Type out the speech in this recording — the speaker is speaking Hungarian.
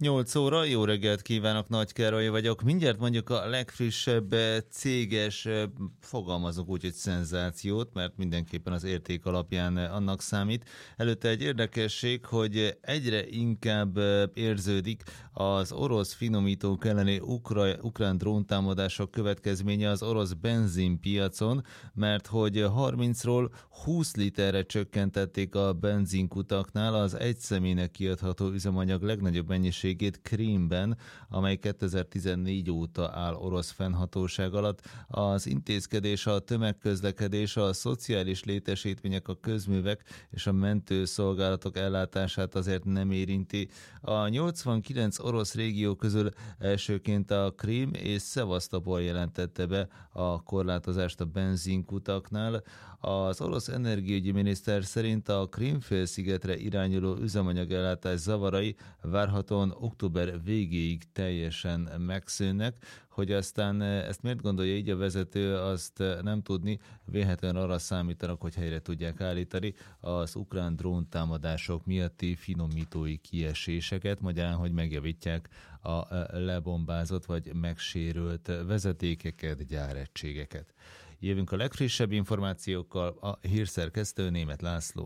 8 óra, jó reggelt kívánok, Nagy Károly vagyok. Mindjárt mondjuk a legfrissebb céges, fogalmazok úgy, hogy szenzációt, mert mindenképpen az érték alapján annak számít. Előtte egy érdekesség, hogy egyre inkább érződik az orosz finomítók elleni ukrán dróntámadások következménye az orosz benzinpiacon, mert hogy 30-ról 20 literre csökkentették a benzinkutaknál az egy személynek kiadható üzemanyag legnagyobb mennyiségét Krímben, amely 2014 óta áll orosz fennhatóság alatt. Az intézkedés a tömegközlekedés, a szociális létesítmények, a közművek és a mentőszolgálatok ellátását azért nem érinti. A 89 orosz régió közül elsőként a Krím és Szevasztopol jelentette be a korlátozást a benzinkutaknál. Az orosz energiaügyi miniszter szerint a Krím-félszigetre irányuló üzemanyagellátás zavarai várhatóan október végéig teljesen megszűnnek. Hogy aztán ezt miért gondolja így a vezető, azt nem tudni, vélhetően arra számítanak, hogy helyre tudják állítani az ukrán dróntámadások miatti finomítói kieséseket, magyarán, hogy megjavítják a lebombázott vagy megsérült vezetékeket, gyáregységeket. Jövünk a legfrissebb információkkal, a hírszerkesztő Németh László.